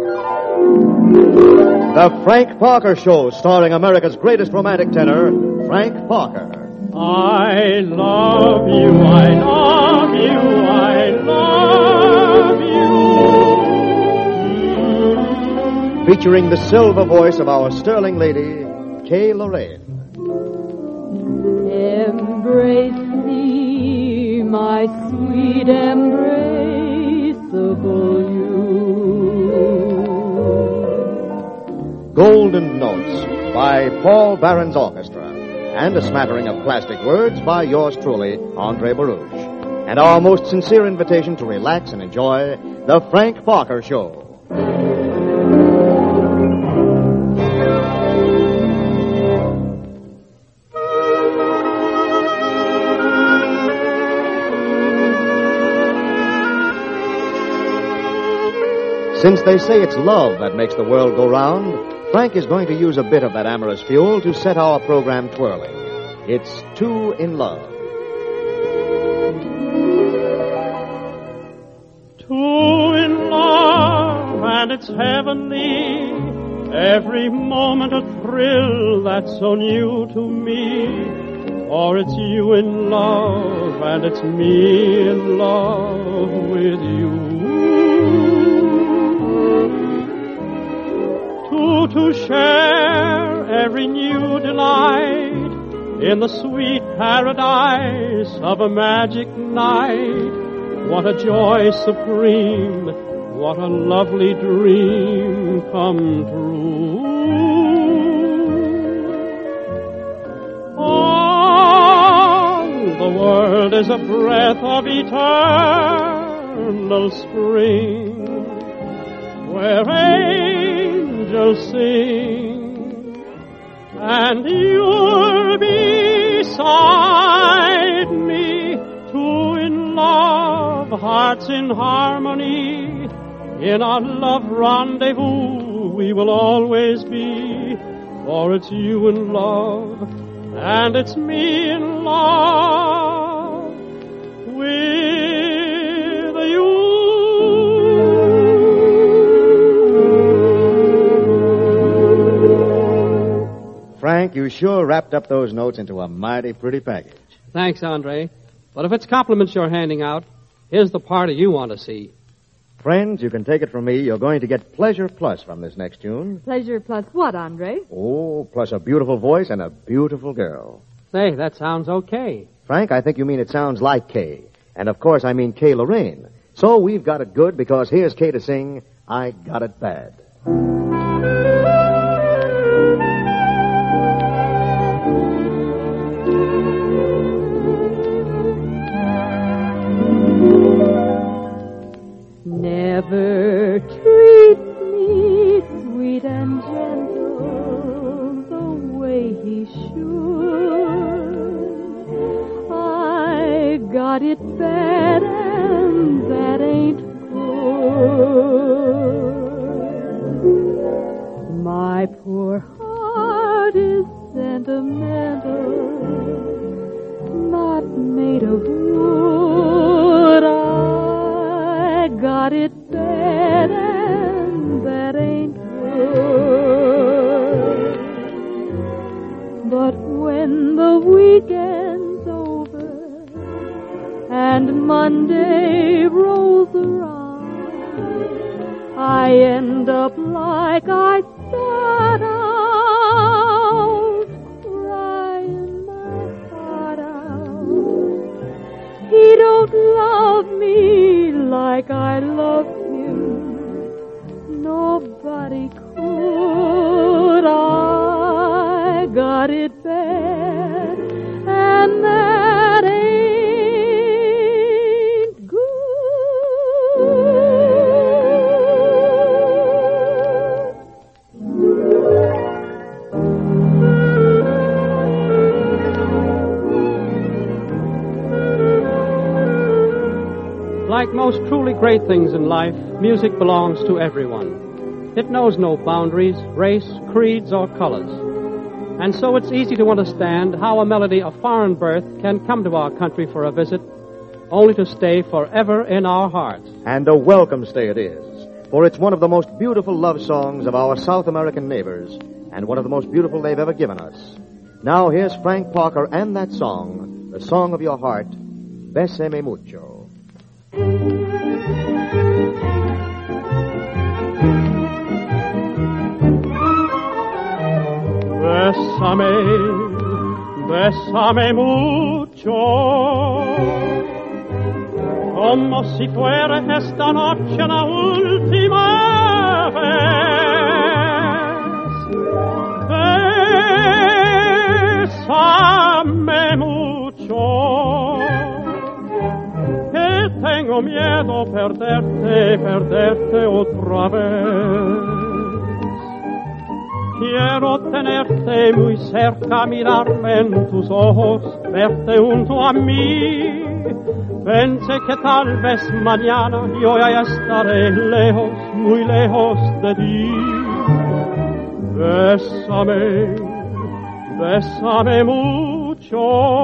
The Frank Parker Show, starring America's greatest romantic tenor, Frank Parker. I love you, I love you, I love you. Featuring the silver voice of our sterling lady, Kay Lorraine. Embrace me, my sweet embraceable you. Golden Notes by Paul Barron's Orchestra. And a smattering of plastic words by yours truly, Andre Baruch. And our most sincere invitation to relax and enjoy the Frank Parker Show. Since they say it's love that makes the world go round, Frank is going to use a bit of that amorous fuel to set our program twirling. It's Two in Love. Two in love, and it's heavenly. Every moment a thrill that's so new to me. For it's you in love, and it's me in love with you. To share every new delight in the sweet paradise of a magic night. What a joy supreme, what a lovely dream come true. Oh, the world is a breath of eternal spring, where angels sing, and you're beside me. Two in love, hearts in harmony. In our love rendezvous we will always be. For it's you in love, and it's me in love with you. Frank, you sure wrapped up those notes into a mighty pretty package. Thanks, Andre. But if it's compliments you're handing out, here's the party you want to see. Friends, you can take it from me, you're going to get Pleasure Plus from this next tune. Pleasure plus what, Andre? Oh, plus a beautiful voice and a beautiful girl. Say, that sounds okay. Frank, I think you mean it sounds like Kay. And of course I mean Kay Lorraine. So we've got it good because here's Kay to sing I Got It Bad. Never treat me sweet and gentle the way he should. I got it bad and that ain't good. My poor heart is sentimental, not made of wood. I got it bad and that ain't good. But when the weekend's over and Monday rolls around, I end up like I start out, crying my heart out. He don't love me like I love him. Nobody could. I got it bad, and that ain't good. Like most truly great things in life, music belongs to everyone. It knows no boundaries, race, creeds, or colors. And so it's easy to understand how a melody of foreign birth can come to our country for a visit, only to stay forever in our hearts. And a welcome stay it is. for it's one of the most beautiful love songs of our South American neighbors, and one of the most beautiful they've ever given us. Now here's Frank Parker and that song, the song of your heart, Bésame Mucho. Bésame, bésame mucho, como si fuera esta noche la última vez. Bésame mucho, que tengo miedo perderte otra vez. Quiero tenerte muy cerca, mirarme en tus ojos, verte junto a mí. Pensé que tal vez mañana yo ya estaré lejos, muy lejos de ti. Bésame, bésame mucho,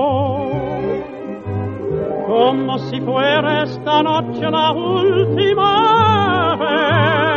como si fuera esta noche la última vez.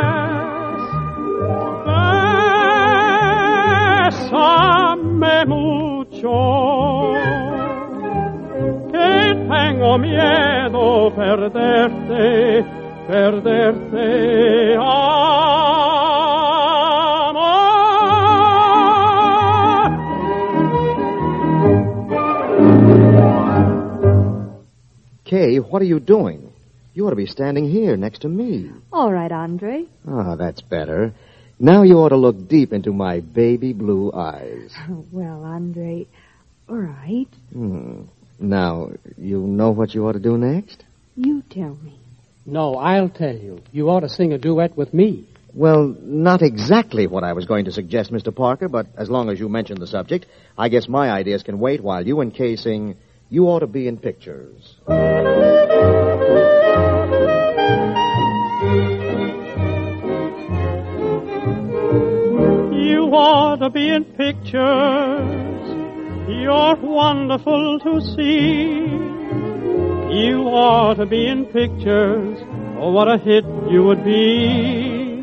Bésame mucho, que tengo miedo perderte, amor. Kay, what are you doing? You ought to be standing here next to me. All right, Andre. Ah, that's better. Now you ought to look deep into my baby blue eyes. Well, Andre, all right. Now, you know what you ought to do next? You tell me. No, I'll tell you. You ought to sing a duet with me. Well, not exactly what I was going to suggest, Mr. Parker, but as long as you mention the subject, I guess my ideas can wait while you and Kay sing You Ought to Be in Pictures. You ought to be in pictures. You're wonderful to see. You ought to be in pictures. Oh, what a hit you would be.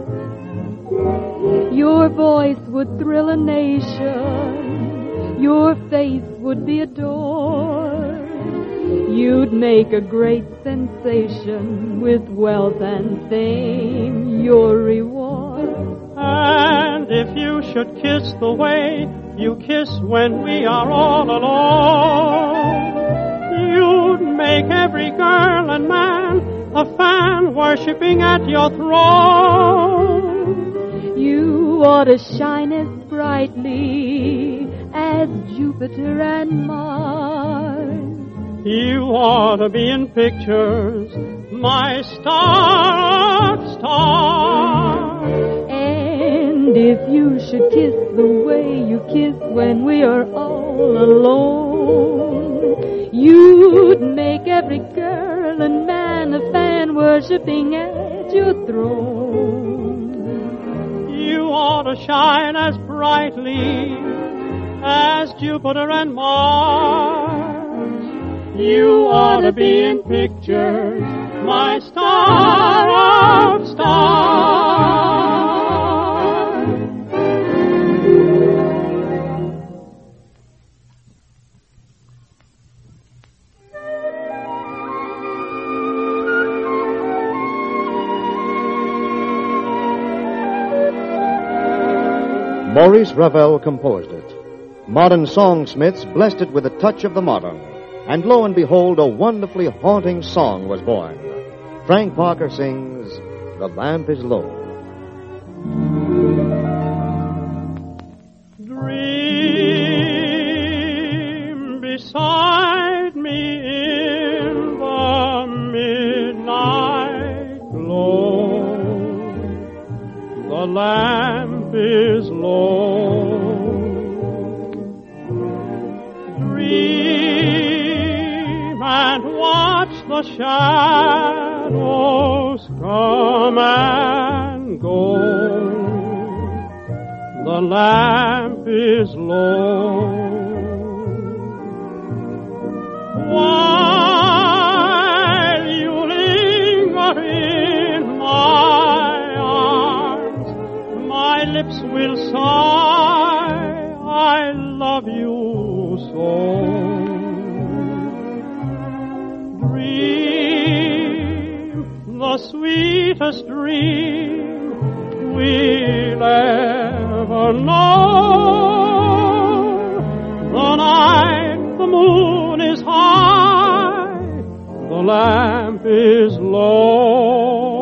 Your voice would thrill a nation. Your face would be adored. You'd make a great sensation with wealth and fame, your reward. And if you should kiss the way you kiss when we are all alone, you'd make every girl and man a fan worshipping at your throne. You ought to shine as brightly as Jupiter and Mars. You ought to be in pictures, my star of stars. And if you should kiss the way you kiss when we are all alone, you'd make every girl and man a fan worshipping at your throne. You ought to shine as brightly as Jupiter and Mars. You ought to be in pictures, my star of stars. Maurice Ravel composed it. Modern songsmiths blessed it with a touch of the modern. And lo and behold, a wonderfully haunting song was born. Frank Parker sings, The Lamp is Low. Dream beside me in the midnight glow. The lamp is low. Dream and watch the shadows come and go. The lamp is low. While you linger in my lips will sigh, I love you so. Dream the sweetest dream we'll ever know. The night the moon is high, the lamp is low.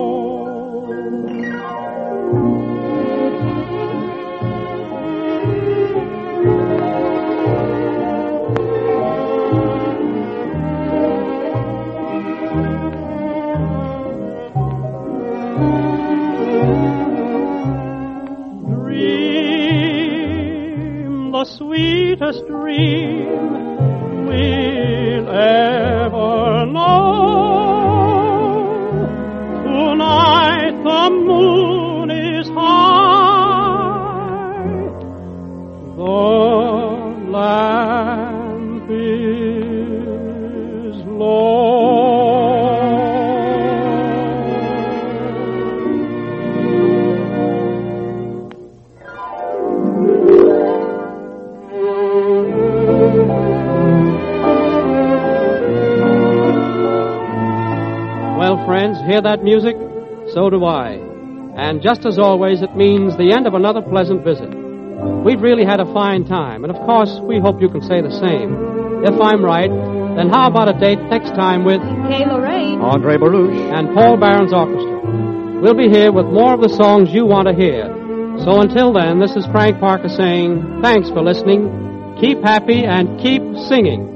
The sweetest dream we'll ever know. Tonight the moon is high, the lamp is low. Well, friends, hear that music? So do I. And just as always, it means the end of another pleasant visit. We've really had a fine time, and of course, we hope you can say the same. If I'm right, then how about a date next time with Kay Lorraine, Andre Baruch, and Paul Barron's Orchestra? We'll be here with more of the songs you want to hear. So until then, this is Frank Parker saying thanks for listening. Keep happy and keep singing.